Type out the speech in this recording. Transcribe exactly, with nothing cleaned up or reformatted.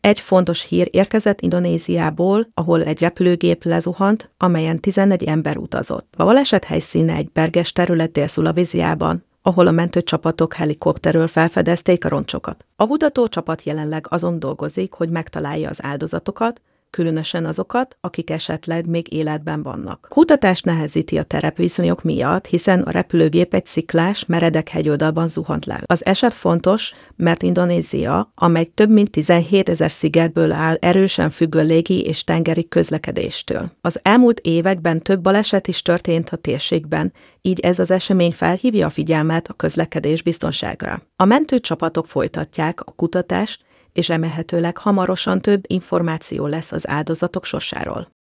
Egy fontos hír érkezett Indonéziából, ahol egy repülőgép lezuhant, amelyen tizenegy ember utazott. A baleset helyszíne egy berges terület Dél-Szulavéziában, ahol a mentőcsapatok helikopterről felfedezték a roncsokat. A kutatócsapat jelenleg azon dolgozik, hogy megtalálja az áldozatokat, különösen azokat, akik esetleg még életben vannak. A kutatást nehezíti a terepviszonyok miatt, hiszen a repülőgép egy sziklás, meredek hegyoldalban zuhant le. Az eset fontos, mert Indonézia, amely több mint tizenhétezer szigetből áll, erősen függ a légi és tengeri közlekedéstől. Az elmúlt években több baleset is történt a térségben, így ez az esemény felhívja a figyelmet a közlekedés biztonságra. A mentőcsapatok folytatják a kutatást, és remélhetőleg hamarosan több információ lesz az áldozatok sorsáról.